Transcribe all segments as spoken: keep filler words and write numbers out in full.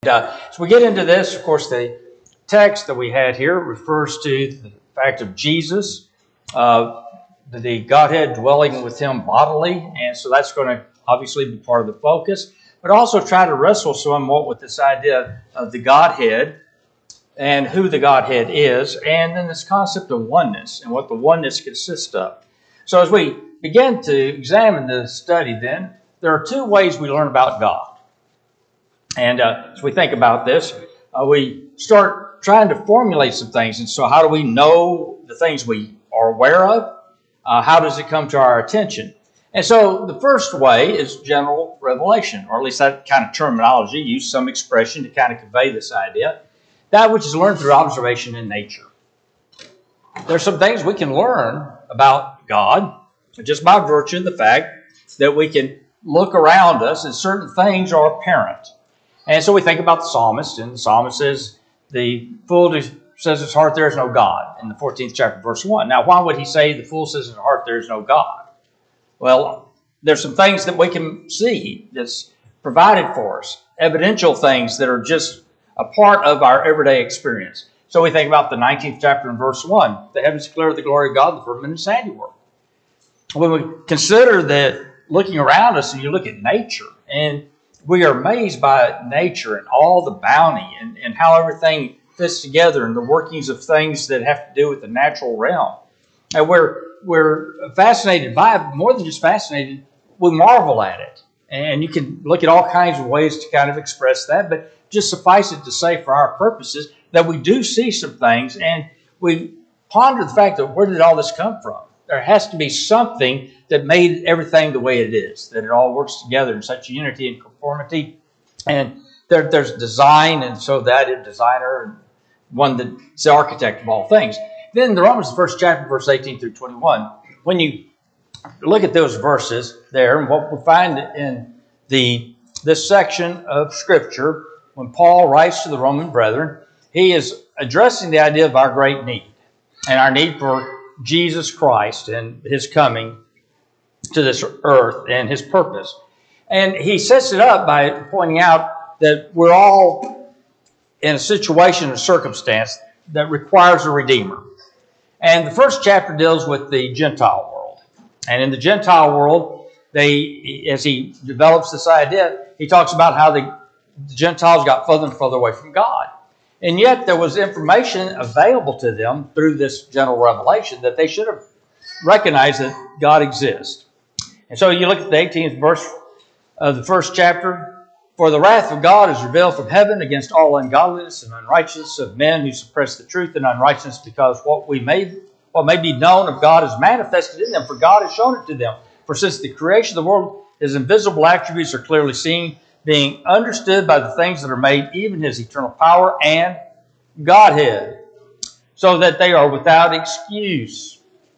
Uh, so we get into this, of course, the text that we had here refers to the fact of Jesus, uh, the Godhead dwelling with him bodily, and so that's going to obviously be part of the focus, but also try to wrestle somewhat with this idea of the Godhead and who the Godhead is, and then this concept of oneness and what the oneness consists of. So as we begin to examine the study then, there are two ways we learn about God. And uh, as we think about this, uh, we start trying to formulate some things. And so how do we know the things we are aware of? Uh, how does it come to our attention? And so the first way is general revelation, or at least that kind of terminology, use some expression to kind of convey this idea. That which is learned through observation in nature. There's some things we can learn about God just by virtue of the fact that we can look around us and certain things are apparent. And so we think about the psalmist, and the psalmist says, the fool says his heart there is no God, in the fourteenth chapter, verse one. Now, why would he say the fool says in his heart there is no God? Well, there's some things that we can see that's provided for us, evidential things that are just a part of our everyday experience. So we think about the nineteenth chapter and verse one, the heavens declare the glory of God, the firmament his handiwork. When we consider that looking around us and you look at nature, and we are amazed by nature and all the bounty and, and how everything fits together and the workings of things that have to do with the natural realm. And we're, we're fascinated by it, more than just fascinated, we marvel at it. And you can look at all kinds of ways to kind of express that, but just suffice it to say for our purposes that we do see some things and we ponder the fact that where did all this come from? There has to be something that made everything the way it is, that it all works together in such unity and conformity. And there, there's design, and so that is designer, and one that's the architect of all things. Then the Romans, the first chapter, verse eighteen through twenty-one, when you look at those verses there, and what we find in the this section of Scripture, when Paul writes to the Roman brethren, he is addressing the idea of our great need, and our need for Jesus Christ and his coming to this earth and his purpose. And he sets it up by pointing out that we're all in a situation or circumstance that requires a Redeemer. And the first chapter deals with the Gentile world. And in the Gentile world, they, as he develops this idea, he talks about how the Gentiles got further and further away from God. And yet there was information available to them through this general revelation that they should have recognized that God exists. And so you look at the eighteenth verse of the first chapter. For the wrath of God is revealed from heaven against all ungodliness and unrighteousness of men who suppress the truth and unrighteousness, because what we may, what may be known of God is manifested in them, for God has shown it to them. For since the creation of the world, his invisible attributes are clearly seen, being understood by the things that are made, even his eternal power and Godhead, so that they are without excuse.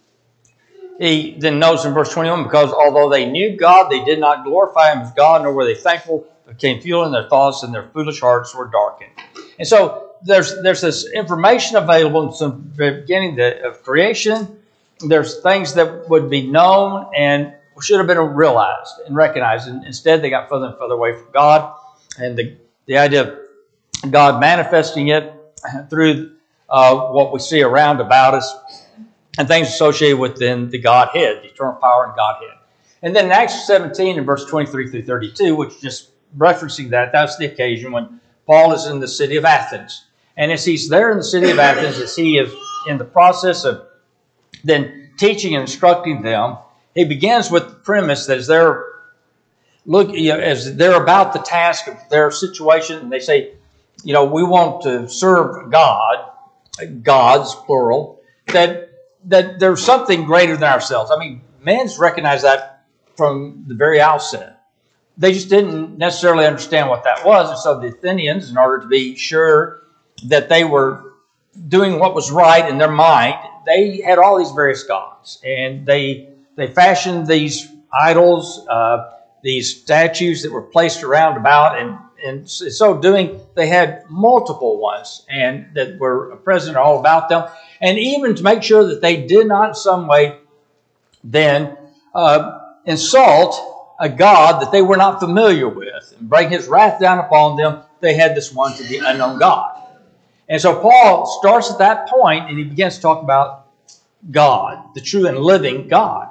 He then notes in verse twenty-one, because although they knew God, they did not glorify him as God, nor were they thankful, but became futile in their thoughts, and their foolish hearts were darkened. And so there's there's this information available in the beginning of creation. There's things that would be known and should have been realized and recognized. And instead, they got further and further away from God. And the, the idea of God manifesting it through uh, what we see around about us and things associated with then the Godhead, the eternal power and Godhead. And then in Acts seventeen and verse twenty-three through thirty-two, which just referencing that, that's the occasion when Paul is in the city of Athens. And as he's there in the city of Athens, as he is in the process of then teaching and instructing them, he begins with the premise that as they're look, you know, as they're about the task of their situation, and they say, you know, we want to serve God, gods plural, that that there's something greater than ourselves. I mean, men's recognize that from the very outset. They just didn't necessarily understand what that was, and so the Athenians, in order to be sure that they were doing what was right in their mind, they had all these various gods, and they they fashioned these idols, uh, these statues that were placed around about, and in so doing, they had multiple ones and that were present all about them. And even to make sure that they did not in some way then uh, insult a God that they were not familiar with and bring his wrath down upon them, they had this one to the unknown God. And so Paul starts at that point and he begins to talk about God, the true and living God.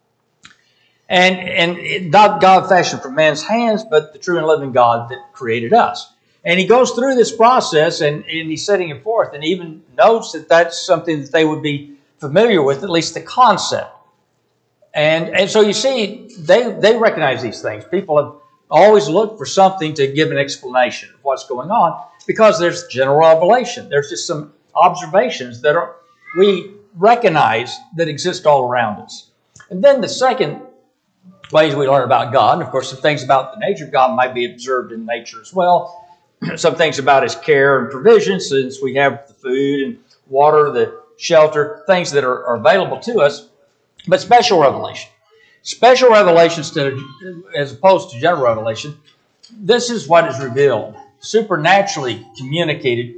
And, and not God fashioned from man's hands, but the true and living God that created us. And he goes through this process and, and he's setting it forth and even notes that that's something that they would be familiar with, at least the concept. And, and so you see, they, they recognize these things. People have always looked for something to give an explanation of what's going on because there's general revelation. There's just some observations that are we recognize that exist all around us. And then the second ways we learn about God, and of course some things about the nature of God might be observed in nature as well. Some things about his care and provision, since we have the food and water, the shelter, things that are, are available to us. But special revelation. Special revelation instead of, as opposed to general revelation, this is what is revealed, supernaturally communicated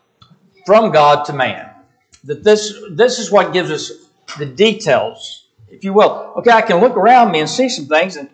from God to man. That this, this is what gives us the details, if you will. Okay, I can look around me and see some things, and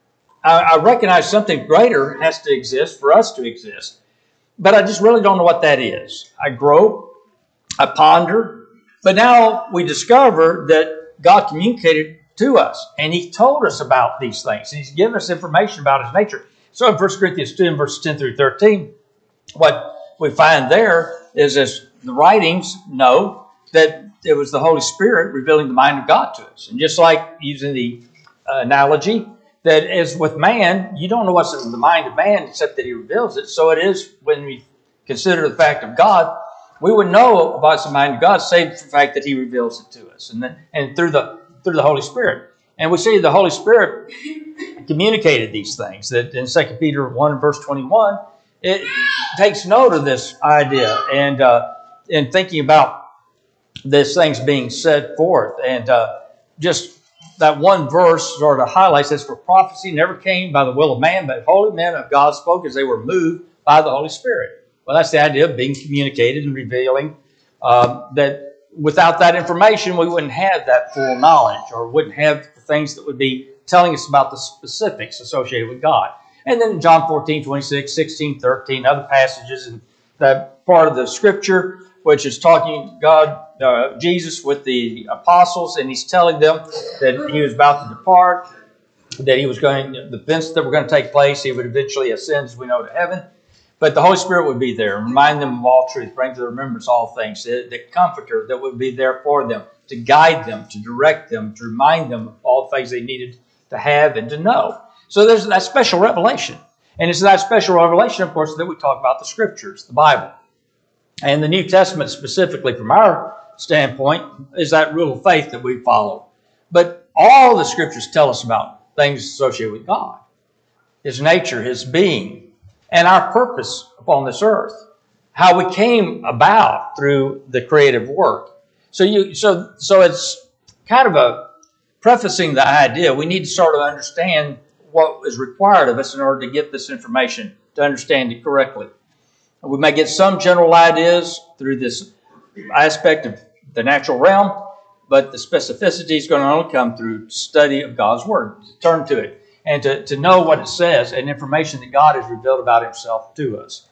I, I recognize something greater has to exist for us to exist. But I just really don't know what that is. I grope, I ponder, but now we discover that God communicated to us, and he told us about these things. He's given us information about his nature. So in First Corinthians two, verses ten through thirteen, what we find there is as the writings know that it was the Holy Spirit revealing the mind of God to us. And just like using the uh, analogy, that as with man, you don't know what's in the mind of man except that he reveals it. So it is when we consider the fact of God, we would know about the mind of God, save for the fact that he reveals it to us, and then, and through the through the Holy Spirit. And we see the Holy Spirit communicated these things. That in Second Peter one, verse twenty-one, it takes note of this idea, and uh, in thinking about these things being set forth, and uh, just that one verse sort of highlights this: for prophecy never came by the will of man, but holy men of God spoke as they were moved by the Holy Spirit. Well, that's the idea of being communicated and revealing uh, that without that information, we wouldn't have that full knowledge, or wouldn't have the things that would be telling us about the specifics associated with God. And then in John fourteen, twenty-six, sixteen, thirteen, other passages in that part of the scripture, which is talking God, uh, Jesus with the apostles, and he's telling them that he was about to depart, that he was going, the events that were going to take place, he would eventually ascend, as we know, to heaven. But the Holy Spirit would be there and remind them of all truth, bring to their remembrance all things. The, the Comforter that would be there for them, to guide them, to direct them, to remind them of all the things they needed to have and to know. So there's that special revelation. And it's that special revelation, of course, that we talk about the Scriptures, the Bible. And the New Testament, specifically from our standpoint, is that rule of faith that we follow. But all the Scriptures tell us about things associated with God, his nature, his being, and our purpose upon this earth, how we came about through the creative work. So you, so, so it's kind of a prefacing the idea. We need to sort of understand what is required of us in order to get this information, to understand it correctly. We may get some general ideas through this aspect of the natural realm, but the specificity is going to only come through study of God's Word, to turn to it, and to, to know what it says and information that God has revealed about himself to us.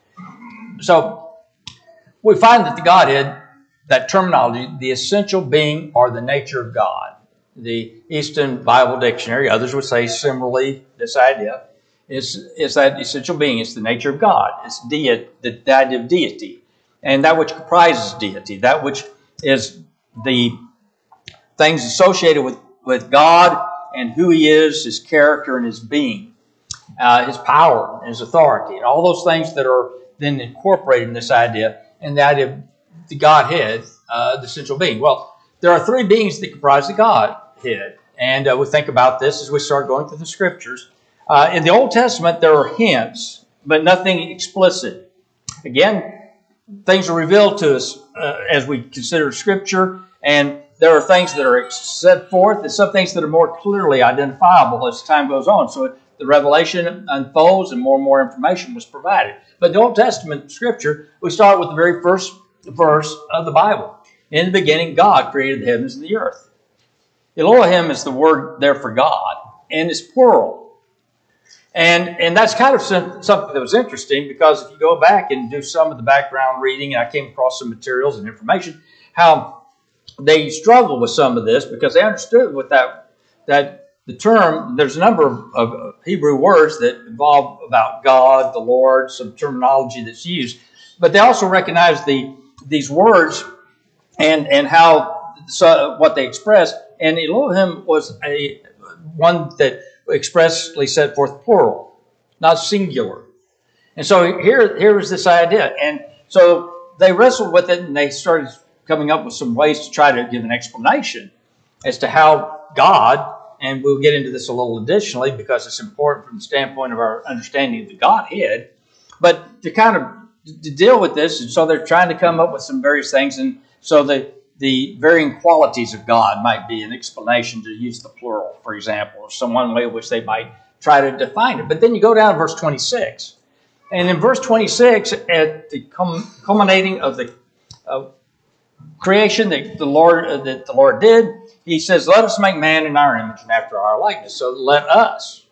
So we find that the Godhead, that terminology, the essential being or the nature of God. The Easton Bible Dictionary, others would say similarly, this idea, is, is that essential being. It's the nature of God. It's deity, the, the idea of deity. And that which comprises deity, that which is the things associated with, with God and who he is, his character and his being, uh, his power and his authority, and all those things that are then incorporated in this idea, and the idea of the Godhead, uh, the essential being. Well, there are three beings that comprise the Godhead, and uh, we think about this as we start going through the Scriptures. Uh, in the Old Testament, there are hints, but nothing explicit. Again, things are revealed to us uh, as we consider Scripture, and there are things that are set forth and some things that are more clearly identifiable as time goes on. So the revelation unfolds and more and more information was provided. But the Old Testament Scripture, we start with the very first verse of the Bible. In the beginning, God created the heavens and the earth. Elohim is the word there for God, and it's plural. And, and that's kind of some, something that was interesting, because if you go back and do some of the background reading, and I came across some materials and information, how they struggled with some of this because they understood what that, that the term, there's a number of, of Hebrew words that involve about God, the Lord, some terminology that's used, but they also recognize the these words and, and how, so what they express. And Elohim was a one that expressly set forth plural, not singular. And so here, here was this idea. And so they wrestled with it, and they started coming up with some ways to try to give an explanation as to how God, and we'll get into this a little additionally because it's important from the standpoint of our understanding of the Godhead, but to kind of to deal with this, and so they're trying to come up with some various things, and so the the varying qualities of God might be an explanation to use the plural, for example, or some one way in which they might try to define it. But then you go down to verse twenty-six, and in verse twenty-six, at the culminating of the uh, creation that the Lord uh, that the Lord did, He says, "Let us make man in our image and after our likeness." So let us,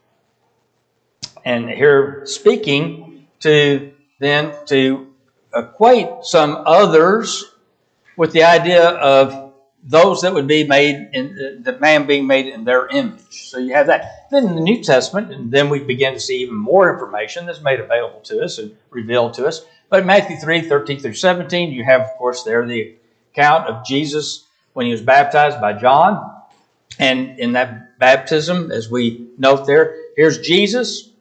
and here speaking to then to equate some others with the idea of those that would be made in the man being made in their image. So you have that. Then in the New Testament, and then we begin to see even more information that's made available to us and revealed to us. But in Matthew three, thirteen through seventeen, you have, of course, there the account of Jesus when he was baptized by John. And in that baptism, as we note there, here's Jesus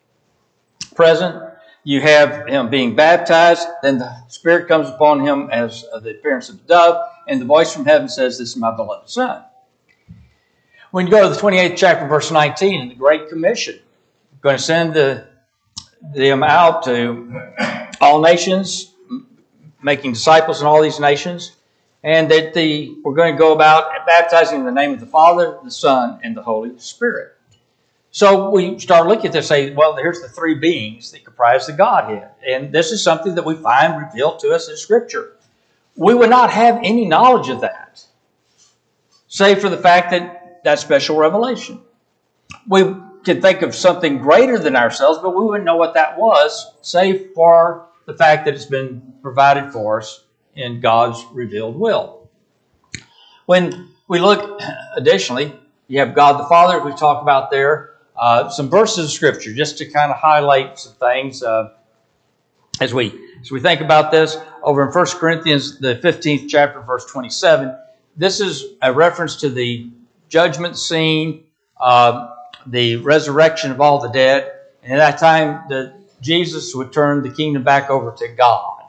present. You have him being baptized. Then the Spirit comes upon him as the appearance of a dove. And the voice from heaven says, "This is my beloved Son." When you go to the twenty-eighth chapter, verse nineteen, in the Great Commission, I'm going to send the, them out to all nations, making disciples in all these nations. And that the we're going to go about baptizing in the name of the Father, the Son, and the Holy Spirit. So we start looking at this and say, well, here's the three beings that comprise the Godhead. And this is something that we find revealed to us in Scripture. We would not have any knowledge of that, save for the fact that that's special revelation. We could think of something greater than ourselves, but we wouldn't know what that was, save for the fact that it's been provided for us in God's revealed will. When we look, additionally, you have God the Father, we talk about there, uh, some verses of Scripture, just to kind of highlight some things uh, as we as we think about this. Over in First Corinthians, the fifteenth chapter, verse twenty-seven, this is a reference to the judgment scene, uh, the resurrection of all the dead, and at that time, the, Jesus would turn the kingdom back over to God,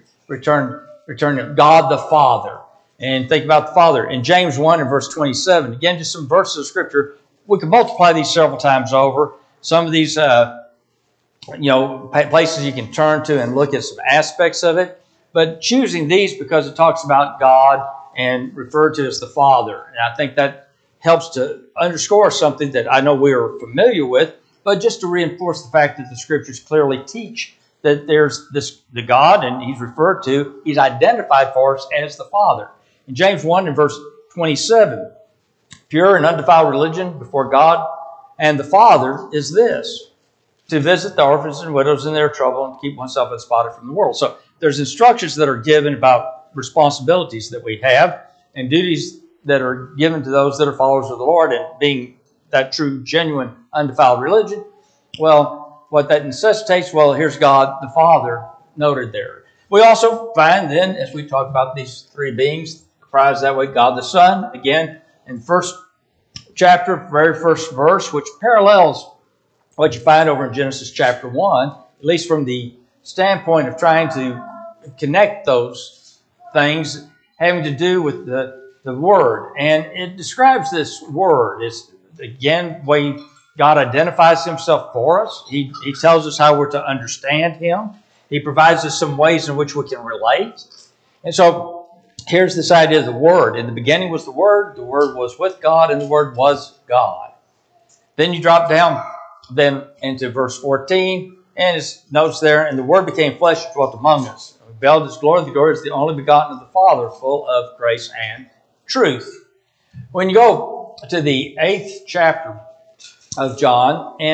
return Return to God the Father. And think about the Father. In James one and verse twenty-seven, again, just some verses of Scripture. We can multiply these several times over. Some of these, uh, you know, places you can turn to and look at some aspects of it. But choosing these because it talks about God and referred to as the Father. And I think that helps to underscore something that I know we are familiar with, but just to reinforce the fact that the Scriptures clearly teach that there's this the God, and he's referred to, he's identified for us as the Father. In James one and verse twenty-seven, pure and undefiled religion before God and the Father is this, to visit the orphans and widows in their trouble and keep oneself unspotted from the world. So there's instructions that are given about responsibilities that we have and duties that are given to those that are followers of the Lord, and being that true, genuine, undefiled religion. Well, what that necessitates, well, here's God the Father noted there. We also find then, as we talk about these three beings, comprised that way, God the Son, again, in first chapter, very first verse, which parallels what you find over in Genesis chapter one, at least from the standpoint of trying to connect those things having to do with the, the Word. And it describes this Word. It's, again, way God identifies himself for us. He, he tells us how we're to understand him. He provides us some ways in which we can relate. And so here's this idea of the Word. In the beginning was the Word. The Word was with God, and the Word was God. Then you drop down then into verse fourteen, and it notes there, and the Word became flesh and dwelt among us. We beheld his glory. The glory is the only begotten of the Father, full of grace and truth. When you go to the eighth chapter of John, and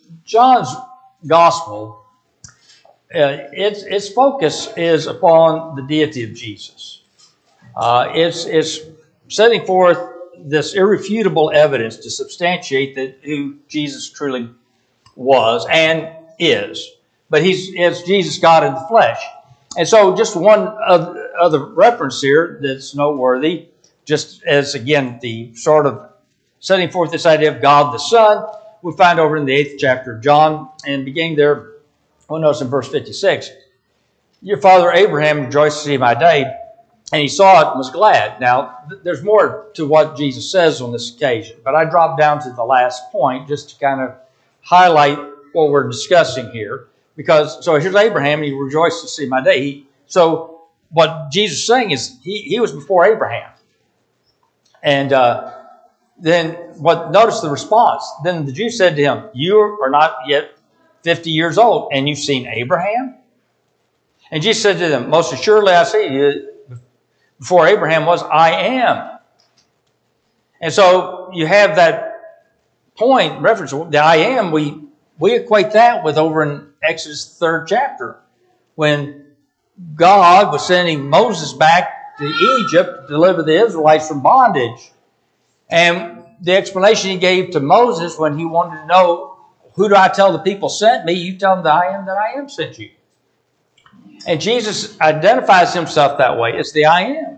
John's gospel, uh, its its focus is upon the deity of Jesus. Uh, it's it's setting forth this irrefutable evidence to substantiate that who Jesus truly was and is. But he's it's Jesus, God in the flesh. And so just one other reference here that's noteworthy, just as, again, the sort of setting forth this idea of God the Son, we find over in the eighth chapter of John, and beginning there, we'll notice in verse fifty-six, your father Abraham rejoiced to see my day, and he saw it and was glad. Now, th- there's more to what Jesus says on this occasion, but I dropped down to the last point just to kind of highlight what we're discussing here. Because, so here's Abraham, and he rejoiced to see my day. He, so what Jesus is saying is he, he was before Abraham. And uh, then what? Notice the response. Then the Jews said to him, you are not yet fifty years old, and you've seen Abraham? And Jesus said to them, most assuredly I say to you, before Abraham was, I am. And so you have that point, reference, the I am, we, we equate that with over in Exodus third chapter, when God was sending Moses back to Egypt to deliver the Israelites from bondage. And the explanation he gave to Moses when he wanted to know, who do I tell the people sent me? You tell them that I am that I am sent you. And Jesus identifies himself that way. It's the I am.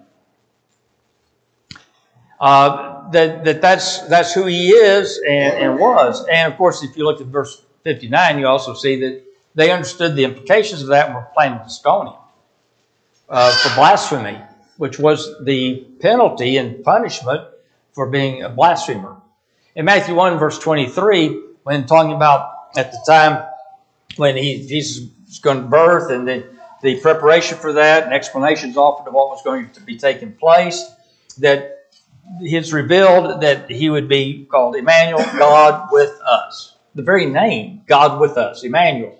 Uh, that, that that's, that's who he is and, and was. And of course, if you look at verse fifty-nine, you also see that they understood the implications of that and were planning to stone him uh, for blasphemy, which was the penalty and punishment for being a blasphemer. In Matthew one, verse twenty-three, when talking about at the time when he Jesus was going to birth and the, the preparation for that and explanations offered of what was going to be taking place, that it's revealed that he would be called Emmanuel, God with us. The very name, God with us, Emmanuel.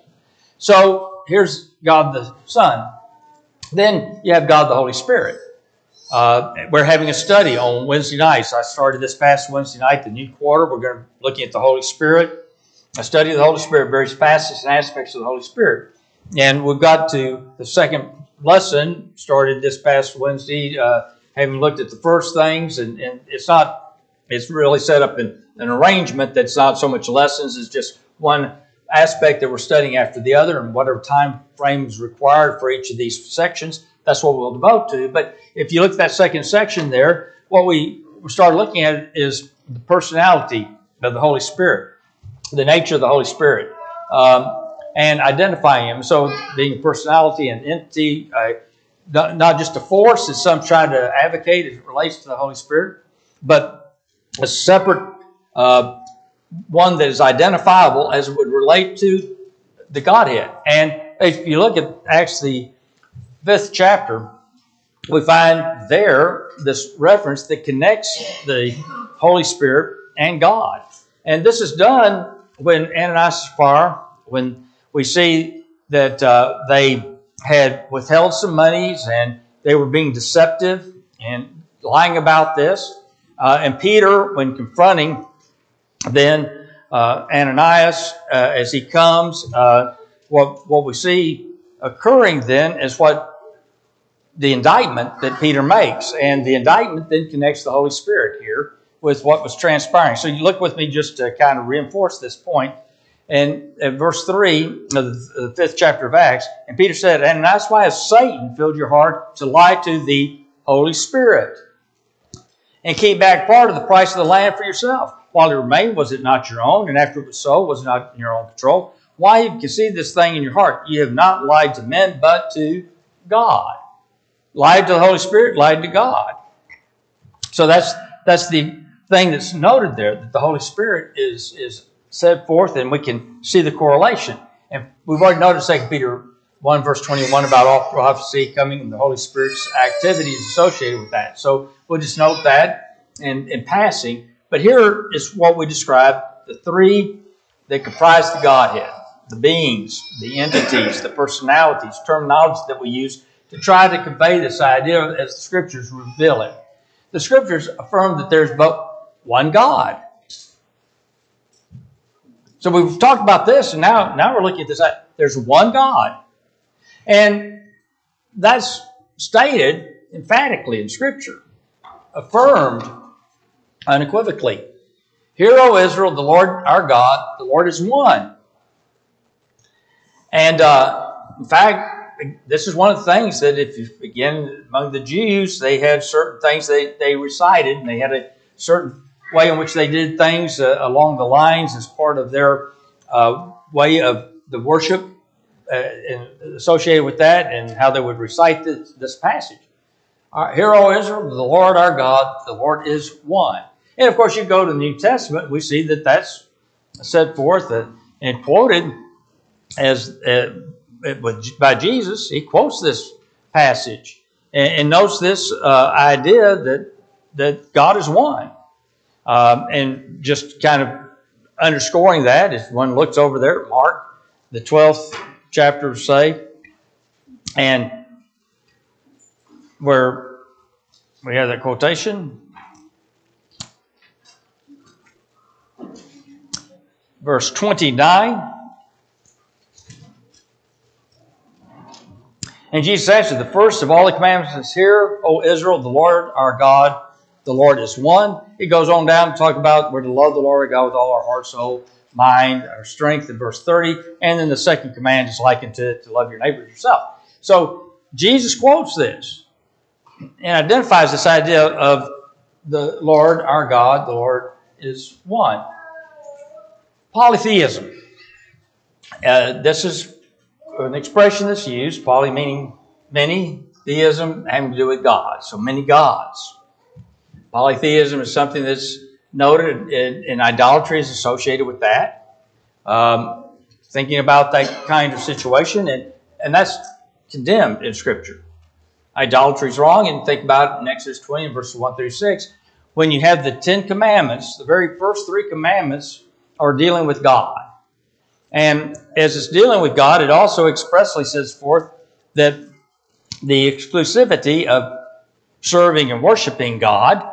So here's God the Son. Then you have God the Holy Spirit. Uh, we're having a study on Wednesday nights. I started this past Wednesday night, the new quarter. We're going to be looking at the Holy Spirit. A study of the Holy Spirit, various facets and aspects of the Holy Spirit. And we've got to the second lesson, started this past Wednesday, uh, having looked at the first things. And, and it's not, it's really set up in an arrangement that's not so much lessons, it's just one aspect that we're studying after the other, and whatever time frame is required for each of these sections, that's what we'll devote to. But if you look at that second section there, what we start looking at is the personality of the Holy Spirit, the nature of the Holy Spirit, um, and identifying him. So being a personality and entity, uh, not, not just a force, as some try to advocate as it relates to the Holy Spirit, but a separate uh, one that is identifiable as it would relate to the Godhead. And if you look at Acts the fifth chapter, we find there this reference that connects the Holy Spirit and God. And this is done when Ananias and Sapphira, when we see that uh, they had withheld some monies and they were being deceptive and lying about this. Uh, and Peter, when confronting then uh, Ananias, uh, as he comes, uh, what, what we see occurring then is what the indictment that Peter makes. And the indictment then connects the Holy Spirit here with what was transpiring. So you look with me just to kind of reinforce this point. And at verse three of the fifth chapter of Acts, and Peter said, Ananias, why has Satan filled your heart to lie to the Holy Spirit and keep back part of the price of the land for yourself? While it remained, was it not your own? And after it was sold, was it not in your own control? Why have you conceived this thing in your heart? You have not lied to men, but to God. Lied to the Holy Spirit, lied to God. So that's that's the thing that's noted there, that the Holy Spirit is, is set forth, and we can see the correlation. And we've already noticed Second Peter one, verse twenty-one, about all prophecy coming and the Holy Spirit's activities associated with that. So we'll just note that in, in passing. But here is what we describe, the three that comprise the Godhead, the beings, the entities, the personalities, terminology that we use to try to convey this idea as the Scriptures reveal it. The Scriptures affirm that there's but one God. So So we've talked about this, and now, now we're looking at this. There's one God. And that's stated emphatically in Scripture, affirmed unequivocally. Hear, O Israel, the Lord our God, the Lord is one. And uh, in fact, this is one of the things that if you begin among the Jews, they had certain things they, they recited, and they had a certain way in which they did things uh, along the lines as part of their uh, way of the worship uh, and associated with that, and how they would recite this, this passage. Uh, Hear, O Israel, the Lord our God, the Lord is one. And of course, you go to the New Testament, we see that that's set forth and quoted as uh, by Jesus. He quotes this passage and, and notes this uh, idea that that God is one. Um, and just kind of underscoring that, if one looks over there at Mark, the twelfth chapter, say, and where we have that quotation, verse twenty-nine. And Jesus answered, the first of all the commandments is, Hear, O Israel, the Lord our God, the Lord is one. It goes on down to talk about we're to love the Lord our God with all our heart, soul, mind, our strength in verse thirty. And then the second command is likened to it, to love your neighbor as yourself. So Jesus quotes this and identifies this idea of the Lord our God, the Lord is one. Polytheism. Uh, this is an expression that's used, poly meaning many, theism having to do with God. So many gods. Polytheism is something that's noted, in, in idolatry is associated with that. Um, thinking about that kind of situation, and, and that's condemned in Scripture. Idolatry is wrong, and think about it in Exodus twenty, verses one through six. When you have the Ten Commandments, the very first three commandments are dealing with God. And as it's dealing with God, it also expressly says forth that the exclusivity of serving and worshiping God,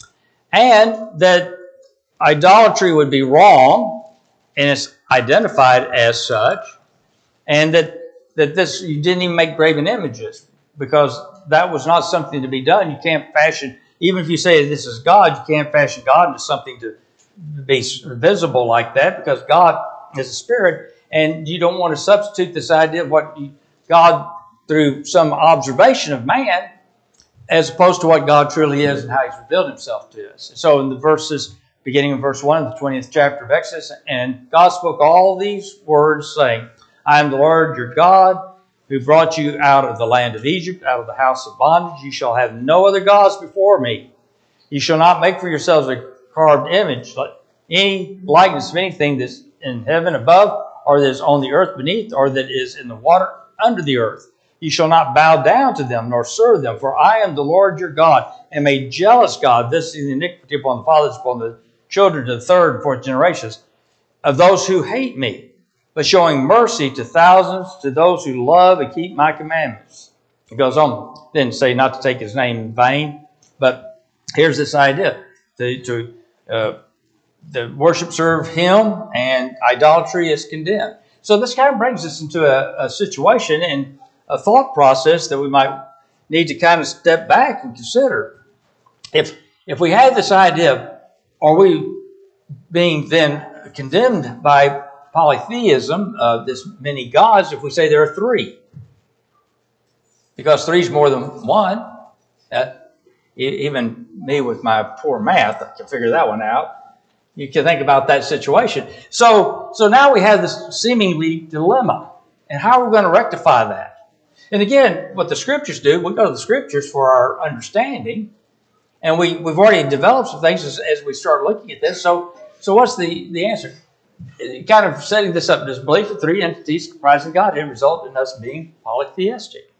and that idolatry would be wrong, and it's identified as such, and that, that this you didn't even make graven images, because that was not something to be done. You can't fashion, even if you say this is God, you can't fashion God into something to be visible like that, because God is a spirit, and you don't want to substitute this idea of what you, God, through some observation of man, as opposed to what God truly is and how He's revealed Himself to us. So in the verses, beginning in verse one of the twentieth chapter of Exodus, and God spoke all these words, saying, I am the Lord your God, who brought you out of the land of Egypt, out of the house of bondage. You shall have no other gods before me. You shall not make for yourselves a carved image, like any likeness of anything that's in heaven above, or that is on the earth beneath, or that is in the water under the earth. You shall not bow down to them, nor serve them, for I am the Lord your God, am a jealous God, visiting the iniquity upon the fathers, upon the children to the third and fourth generations, of those who hate me, but showing mercy to thousands, to those who love and keep my commandments. It goes on, didn't say not to take His name in vain, but here's this idea, to, to uh, the worship serve Him, and idolatry is condemned. So this kind of brings us into a, a situation and a thought process that we might need to kind of step back and consider. If if we have this idea, are we being then condemned by polytheism, uh, this many gods, if we say there are three? Because three is more than one. Uh, even me with my poor math, I can figure that one out. You can think about that situation. So, so now we have this seemingly dilemma. And how are we going to rectify that? And again, what the Scriptures do, we go to the Scriptures for our understanding. And we, we've already developed some things as, as we start looking at this. So, so what's the, the answer? Kind of setting this up, this belief of three entities comprising Godhead result in us being polytheistic.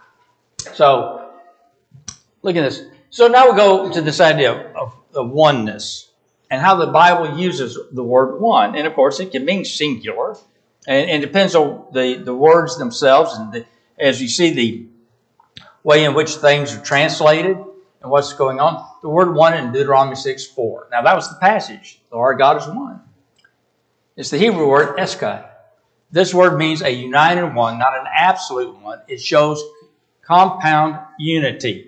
So, look at this. So now we go to this idea of, of oneness, and how the Bible uses the word one. And of course, it can mean singular. And, and it depends on the, the words themselves. And the, as you see the way in which things are translated and what's going on. The word one in Deuteronomy six four. Now that was the passage. The Lord God is one. It's the Hebrew word eskad. This word means a united one, not an absolute one. It shows compound unity.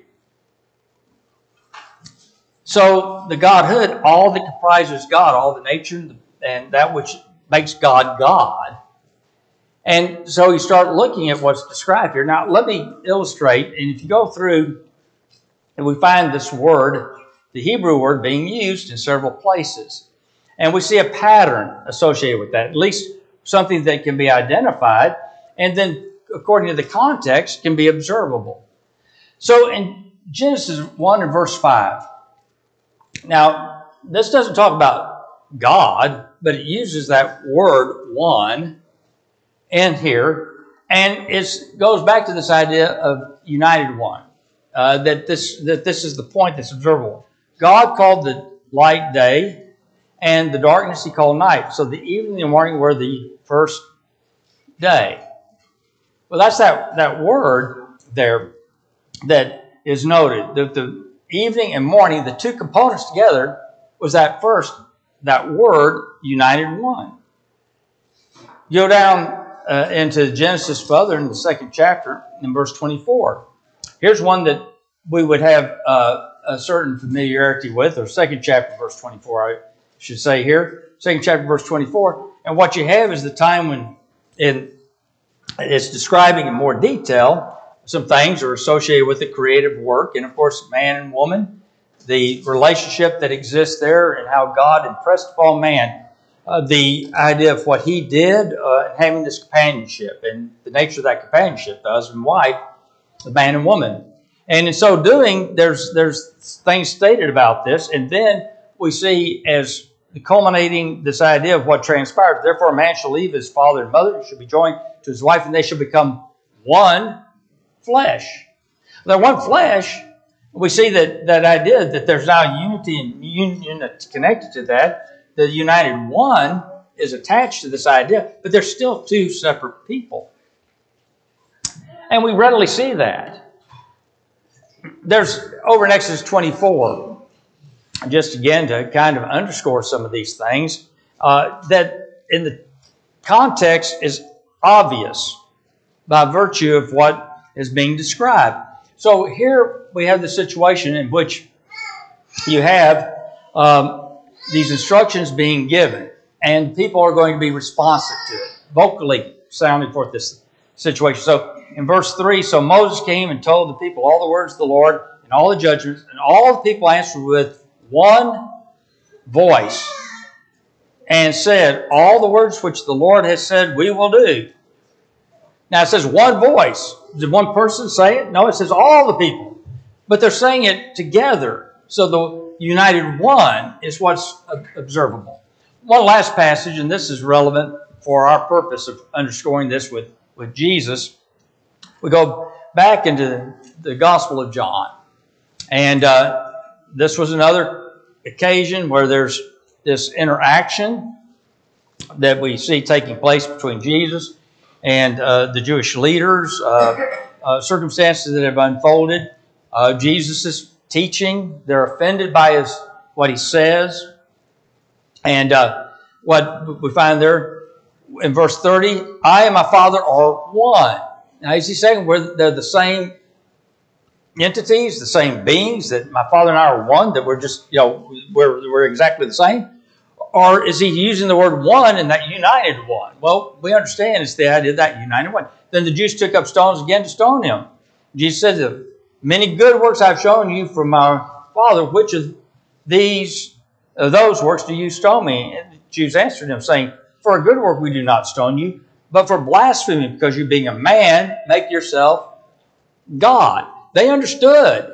So the Godhood, all that comprises God, all the nature and that which makes God God. And so you start looking at what's described here. Now let me illustrate, and if you go through and we find this word, the Hebrew word, being used in several places. And we see a pattern associated with that, at least something that can be identified, and then according to the context can be observable. So in Genesis one and verse five, now this doesn't talk about God, but it uses that word one in here, and it goes back to this idea of united one, uh, that this that this is the point that's observable. God called the light day, and the darkness he called night. So the evening and morning were the first day. Well, that's that, that word there that is noted. The, the evening and morning, the two components together, was that first, that word, united one. Go down uh, into Genesis further in the second chapter, in verse twenty-four. Here's one that we would have uh, a certain familiarity with, or second chapter, verse twenty-four, I should say here. Second chapter, verse twenty-four. And what you have is the time when it, it's describing in more detail some things are associated with the creative work, and of course, man and woman, the relationship that exists there, and how God impressed upon man uh, the idea of what he did, uh, and having this companionship, and the nature of that companionship, the husband and wife, the man and woman. And in so doing, there's there's things stated about this, and then we see as culminating this idea of what transpired. Therefore, a man shall leave his father and mother, he shall be joined to his wife, and they shall become one flesh. They're one flesh. We see that that idea that there's now unity and union that's connected to that. The united one is attached to this idea, but they're still two separate people. And we readily see that. There's, over in Exodus twenty-four, just again to kind of underscore some of these things, uh, that in the context is obvious by virtue of what is being described. So here we have the situation in which you have um, these instructions being given, and people are going to be responsive to it, vocally sounding forth this situation. So in verse three, so Moses came and told the people all the words of the Lord and all the judgments, and all the people answered with one voice and said, all the words which the Lord has said we will do. Now it says one voice. Did one person say it? No, it says all the people. But they're saying it together. So the united one is what's observable. One last passage, and this is relevant for our purpose of underscoring this with, with Jesus. We go back into the Gospel of John. And uh, this was another occasion where there's this interaction that we see taking place between Jesus and uh, the Jewish leaders, uh, uh, circumstances that have unfolded. Uh, Jesus is teaching. They're offended by his what he says. And uh, what we find there in verse thirty, I and my Father are one. Now, is he saying we're, they're the same entities, the same beings, that my Father and I are one, that we're just, you know, we're, we're exactly the same? Or is he using the word one and that united one? Well, we understand it's the idea of that united one. Then the Jews took up stones again to stone him. Jesus said, many good works I've shown you from my Father. Which of these, of those works do you stone me? And the Jews answered him, saying, for a good work we do not stone you, but for blasphemy, because you being a man, make yourself God. They understood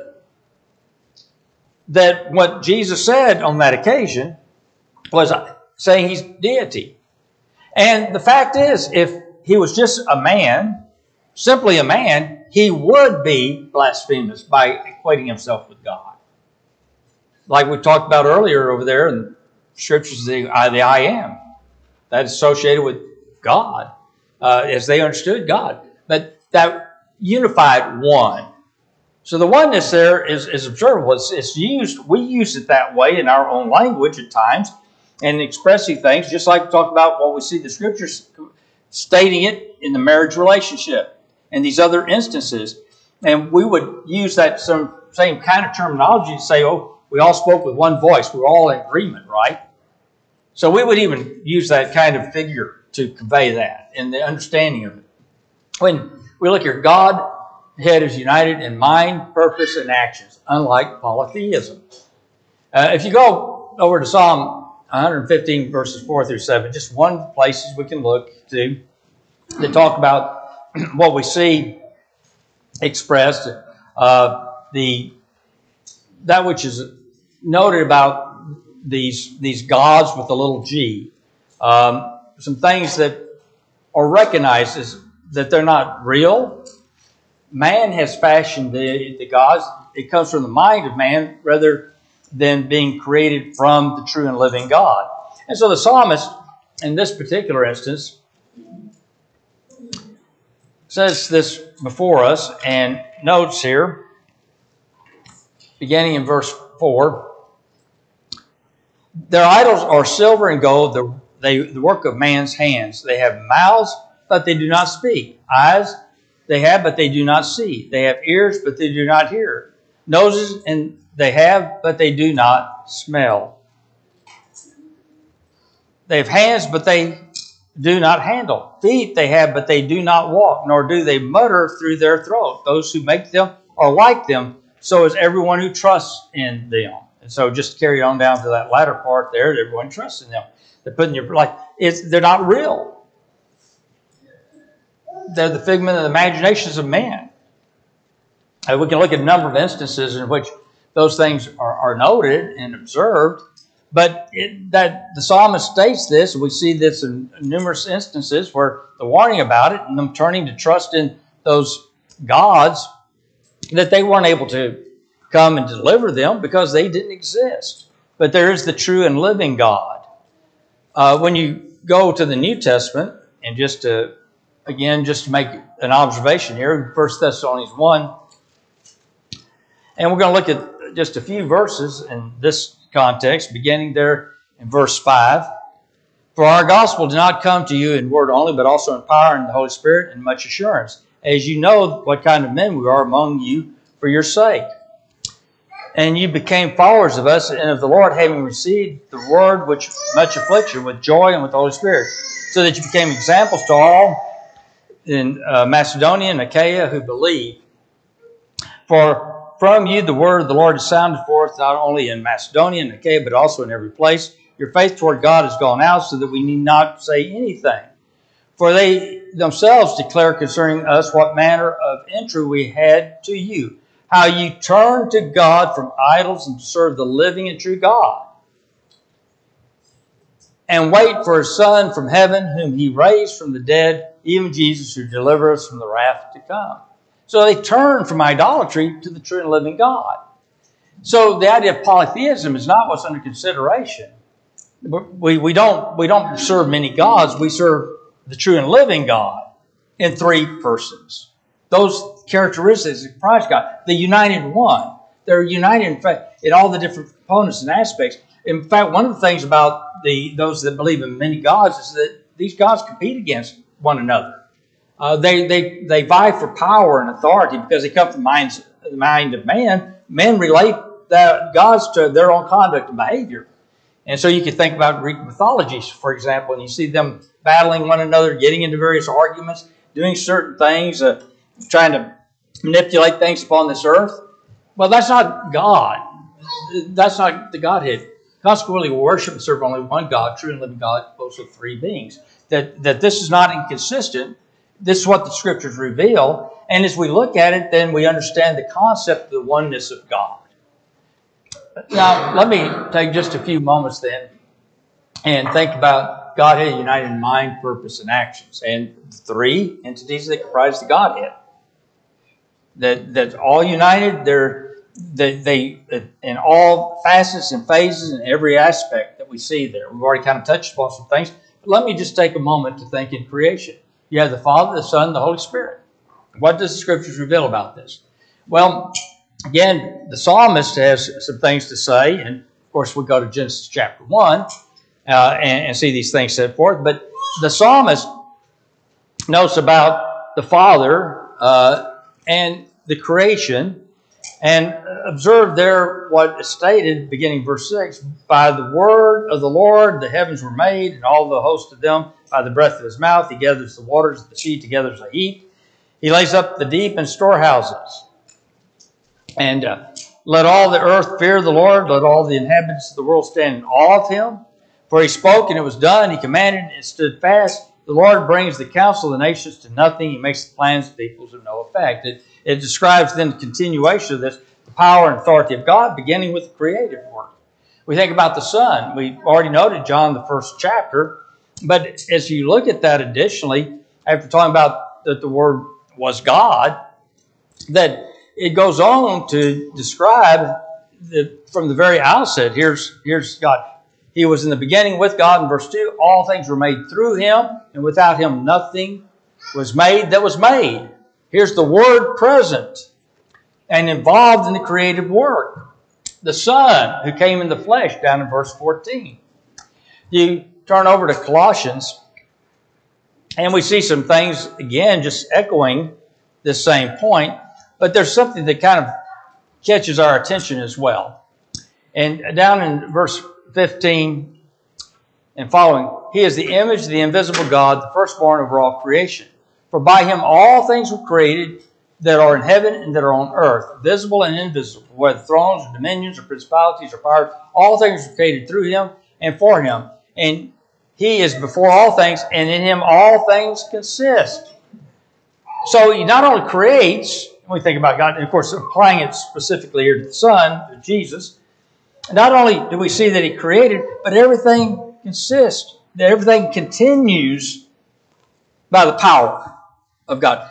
that what Jesus said on that occasion was saying he's deity. And the fact is, if he was just a man, simply a man, he would be blasphemous by equating himself with God. Like we talked about earlier over there in Scriptures, the I, the I am. That's associated with God, uh, as they understood God. But that unified one. So the oneness there is, is observable. It's, it's used, we use it that way in our own language at times. and expressing things, just like we talk about what we see the scriptures stating it in the marriage relationship and these other instances. And we would use that some same kind of terminology to say, oh, we all spoke with one voice. We're all in agreement, right? So we would even use that kind of figure to convey that and the understanding of it. When we look here, God head is united in mind, purpose, and actions, unlike polytheism. Uh, if you go over to Psalm one fifteen, verses four through seven, just one of the places we can look to that talk about what we see expressed, uh, the that which is noted about these these gods with a little g, um, some things that are recognized as that they're not real. Man has fashioned the, the gods. It comes from the mind of man rather than being created from the true and living God. And so the psalmist, in this particular instance, says this before us and notes here, beginning in verse four, their idols are silver and gold, the, they, the work of man's hands. They have mouths, but they do not speak. Eyes they have, but they do not see. They have ears, but they do not hear. Noses, and they have, but they do not smell. They have hands, but they do not handle. Feet they have, but they do not walk, nor do they mutter through their throat. Those who make them are like them, so is everyone who trusts in them. And so just carry on down to that latter part there, everyone trusts in them. They're putting your, like, it's, they're not real. They're the figment of the imaginations of man. Uh, we can look at a number of instances in which those things are, are noted and observed, but it, that the psalmist states this, and we see this in numerous instances where the warning about it and them turning to trust in those gods, that they weren't able to come and deliver them because they didn't exist. But there is the true and living God. Uh, when you go to the New Testament, and just to Again, just to make an observation here, First Thessalonians one. And we're going to look at just a few verses in this context, beginning there in verse five. For our gospel did not come to you in word only, but also in power and the Holy Spirit and much assurance, as you know what kind of men we are among you for your sake. And you became followers of us and of the Lord, having received the word which much affliction with joy and with the Holy Spirit, so that you became examples to all in uh, Macedonia and Achaia who believe. For from you the word of the Lord is sounded forth, not only in Macedonia and Achaia, but also in every place. Your faith toward God has gone out, so that we need not say anything. For they themselves declare concerning us what manner of entry we had to you, how you turned to God from idols and serve the living and true God, and wait for his Son from heaven, whom he raised from the dead, even Jesus, who delivered us from the wrath to come. So they turn from idolatry to the true and living God. So the idea of polytheism is not what's under consideration. We, we, don't, we don't serve many gods. We serve the true and living God in three persons. Those characteristics comprise God. The united one. They're united in fact in all the different components and aspects. In fact, one of the things about the those that believe in many gods is that these gods compete against one another. Uh, they, they, they vie for power and authority because they come from the, minds, the mind of man. Men relate that gods to their own conduct and behavior. And so you can think about Greek mythologies, for example, and you see them battling one another, getting into various arguments, doing certain things, uh, trying to manipulate things upon this earth. Well, that's not God. That's not the Godhead. Consequently, we worship and serve only one God, true and living God, composed of three beings. That, that this is not inconsistent. This is what the Scriptures reveal. And as we look at it, then we understand the concept of the oneness of God. Now, let me take just a few moments then and think about Godhead united in mind, purpose, and actions. And three entities that comprise the Godhead. That, that's all united. They're They, they, in all facets and phases and every aspect that we see there. We've already kind of touched upon some things. But let me just take a moment to think in creation. You have the Father, the Son, and the Holy Spirit. What does the Scriptures reveal about this? Well, again, the psalmist has some things to say. And, of course, we go to Genesis chapter one. uh, and, and see these things set forth. But the psalmist knows about the Father uh, and the creation, and observe there what is stated beginning verse six. By the word of the Lord the heavens were made, and all the host of them by the breath of his mouth. He gathers the waters of the sea together as a heap. He lays up the deep in storehouses. And uh, let all the earth fear the Lord. Let all the inhabitants of the world stand in awe of him. For he spoke, and it was done. He commanded, and it stood fast. The Lord brings the counsel of the nations to nothing. He makes the plans of peoples of no effect. It, it describes then the continuation of this, the power and authority of God, beginning with the creative work. We think about the Son. We already noted John, the first chapter. But as you look at that additionally, after talking about that the Word was God, that it goes on to describe the, from the very outset, here's, here's God. He was in the beginning with God in verse two. All things were made through him, and without him nothing was made that was made. Here's the Word present and involved in the creative work. The Son who came in the flesh, down in verse fourteen. You turn over to Colossians, and we see some things, again, just echoing this same point. But there's something that kind of catches our attention as well. And down in verse fifteen and following, he is the image of the invisible God, the firstborn over all creation. For by him all things were created that are in heaven and that are on earth, visible and invisible, whether thrones or dominions or principalities or powers, all things were created through him and for him. And he is before all things, and in him all things consist. So he not only creates, when we think about God, and of course applying it specifically here to the Son, to Jesus, not only do we see that he created, but everything consists, that everything continues by the power of God.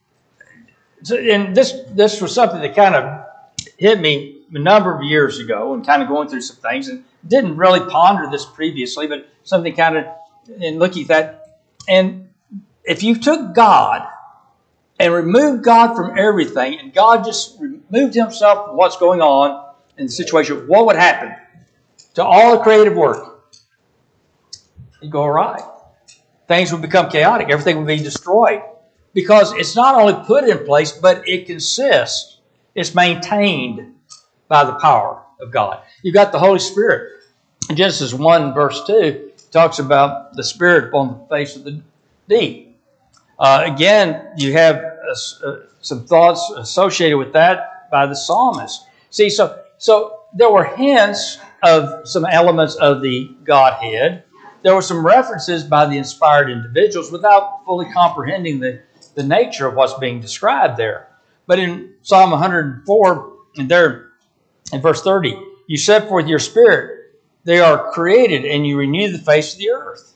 So, and this, this was something that kind of hit me a number of years ago, and kind of going through some things, and didn't really ponder this previously, but something kind of in looking at that. And if you took God and removed God from everything, and God just removed himself from what's going on in the situation, what would happen to all the creative work? It'd go awry. Things would become chaotic. Everything would be destroyed. Because it's not only put in place, but it consists, it's maintained by the power of God. You've got the Holy Spirit. In Genesis one, verse two, talks about the Spirit upon the face of the deep. Uh, again, you have uh, uh, some thoughts associated with that by the psalmist. See, so, so there were hints of some elements of the Godhead. There were some references by the inspired individuals without fully comprehending the, the nature of what's being described there. But in Psalm one hundred four, and there in verse thirty, you set forth your Spirit. They are created, and you renew the face of the earth.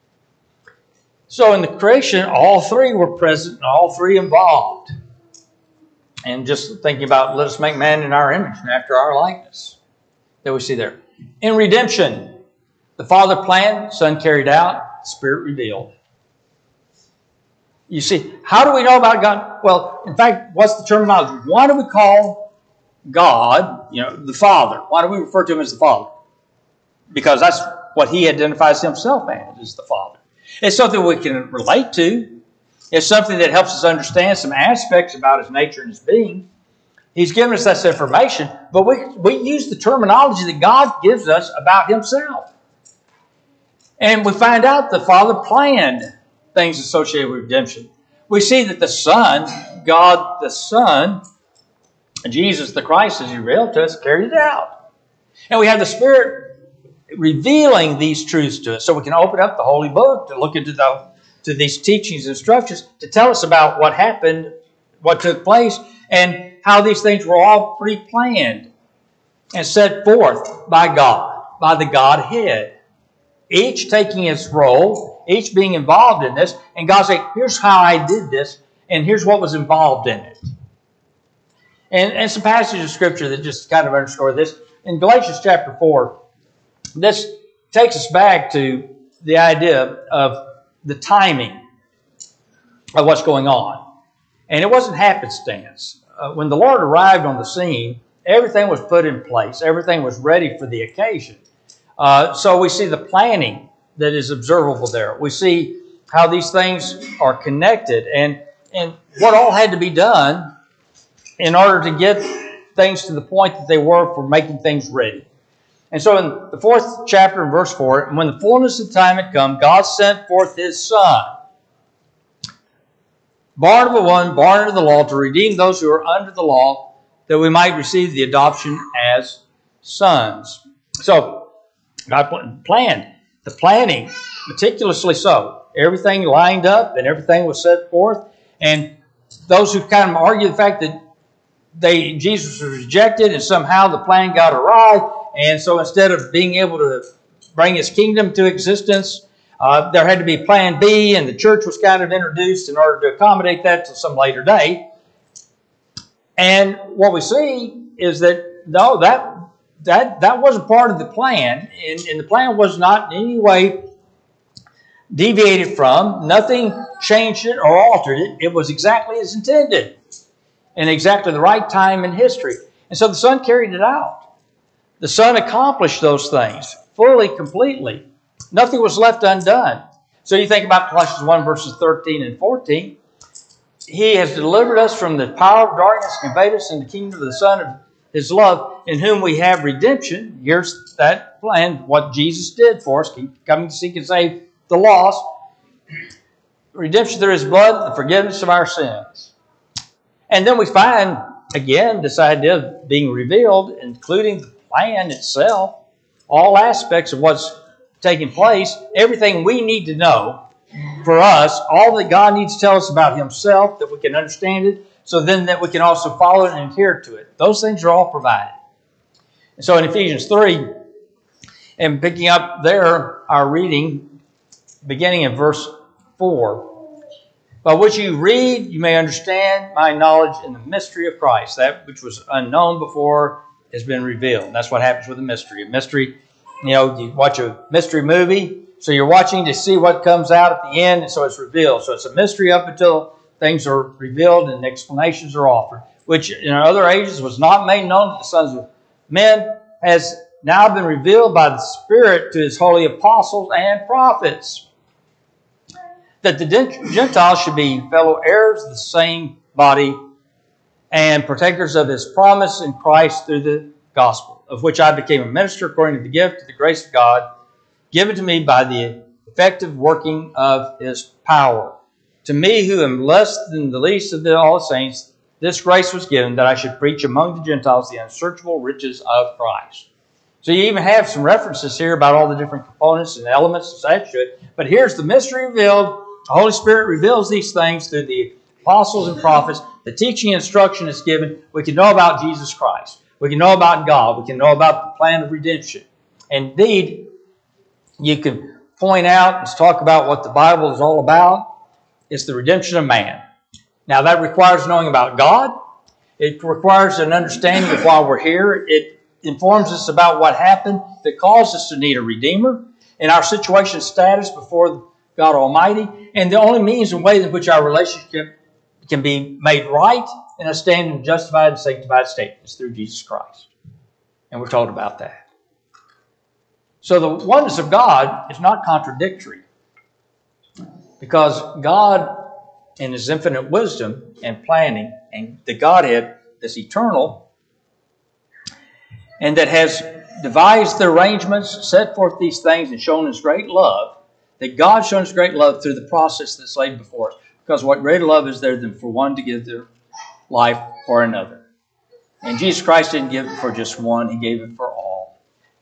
So in the creation, all three were present and all three involved. And just thinking about, let us make man in our image and after our likeness, that we see there. In redemption, the Father planned, Son carried out, Spirit revealed. You see, how do we know about God? Well, in fact, what's the terminology? Why do we call God, you know, the Father? Why do we refer to him as the Father? Because that's what he identifies himself as, is the Father. It's something we can relate to. It's something that helps us understand some aspects about his nature and his being. He's given us that information, but we, we use the terminology that God gives us about himself. And we find out the Father planned things associated with redemption. We see that the Son, God the Son, Jesus the Christ, as he revealed to us, carried it out. And we have the Spirit revealing these truths to us. So we can open up the Holy Book to look into the, to these teachings and instructions to tell us about what happened, what took place, and how these things were all pre-planned and set forth by God, by the Godhead. Each taking its role, each being involved in this, and God saying, here's how I did this, and here's what was involved in it. And, and some passages of Scripture that just kind of underscore this. In Galatians chapter four, this takes us back to the idea of the timing of what's going on. And it wasn't happenstance. Uh, when the Lord arrived on the scene, everything was put in place. Everything was ready for the occasion. Uh, so we see the planning that is observable there. We see how these things are connected and, and what all had to be done in order to get things to the point that they were for making things ready. And so in the fourth chapter, verse four, and when the fullness of time had come, God sent forth his Son, born of a woman, born under the law, to redeem those who are under the law, that we might receive the adoption as sons. So God planned, the planning, meticulously so. Everything lined up and everything was set forth. And those who kind of argue the fact that they Jesus was rejected and somehow the plan got awry, and so instead of being able to bring his kingdom to existence, uh, there had to be plan B, and the church was kind of introduced in order to accommodate that to some later day. And what we see is that, no, that that, that wasn't part of the plan, and, and the plan was not in any way deviated from. Nothing changed it or altered it. It was exactly as intended in exactly the right time in history. And so the Son carried it out. The Son accomplished those things fully, completely. Nothing was left undone. So you think about Colossians one, verses thirteen and fourteen. He has delivered us from the power of darkness, conveyed us in the kingdom of the Son of his love, in whom we have redemption. Here's that plan, what Jesus did for us, coming to seek and save the lost. Redemption through his blood, the forgiveness of our sins. And then we find, again, this idea of being revealed, including the plan itself, all aspects of what's taking place, everything we need to know for us, all that God needs to tell us about himself, that we can understand it, so then that we can also follow it and adhere to it. Those things are all provided. And so in Ephesians three, and picking up there, our reading, beginning in verse four, by which you read, you may understand my knowledge in the mystery of Christ. That which was unknown before has been revealed. That's what happens with a mystery. A mystery, you know, you watch a mystery movie, so you're watching to see what comes out at the end, and so it's revealed. So it's a mystery up until things are revealed and explanations are offered, which in other ages was not made known to the sons of men, has now been revealed by the Spirit to his holy apostles and prophets, that the Gentiles should be fellow heirs of the same body and partakers of his promise in Christ through the gospel, of which I became a minister according to the gift of the grace of God, given to me by the effective working of his power. To me, who am less than the least of the, all the saints, this grace was given that I should preach among the Gentiles the unsearchable riches of Christ. So you even have some references here about all the different components and elements attached to it. But here's the mystery revealed. The Holy Spirit reveals these things through the apostles and prophets. The teaching and instruction is given. We can know about Jesus Christ. We can know about God. We can know about the plan of redemption. Indeed, you can point out and talk about what the Bible is all about. It's the redemption of man. Now that requires knowing about God. It requires an understanding of why we're here. It informs us about what happened that caused us to need a Redeemer and our situation status before God Almighty, and the only means and way in which our relationship can be made right in a standing justified and sanctified state is through Jesus Christ. And we're told about that. So the oneness of God is not contradictory, because God, in his infinite wisdom and planning, and the Godhead that's eternal, and that has devised the arrangements, set forth these things, and shown his great love, that God shown his great love through the process that's laid before us. Because what greater love is there than for one to give their life for another? And Jesus Christ didn't give it for just one. He gave it for all.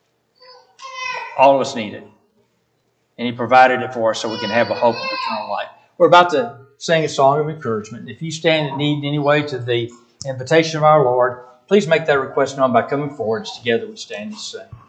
All of us need it. And he provided it for us so we can have a hope of eternal life. We're about to sing a song of encouragement. If you stand in need in any way to the invitation of our Lord, please make that request known by coming forward. Together we stand and sing.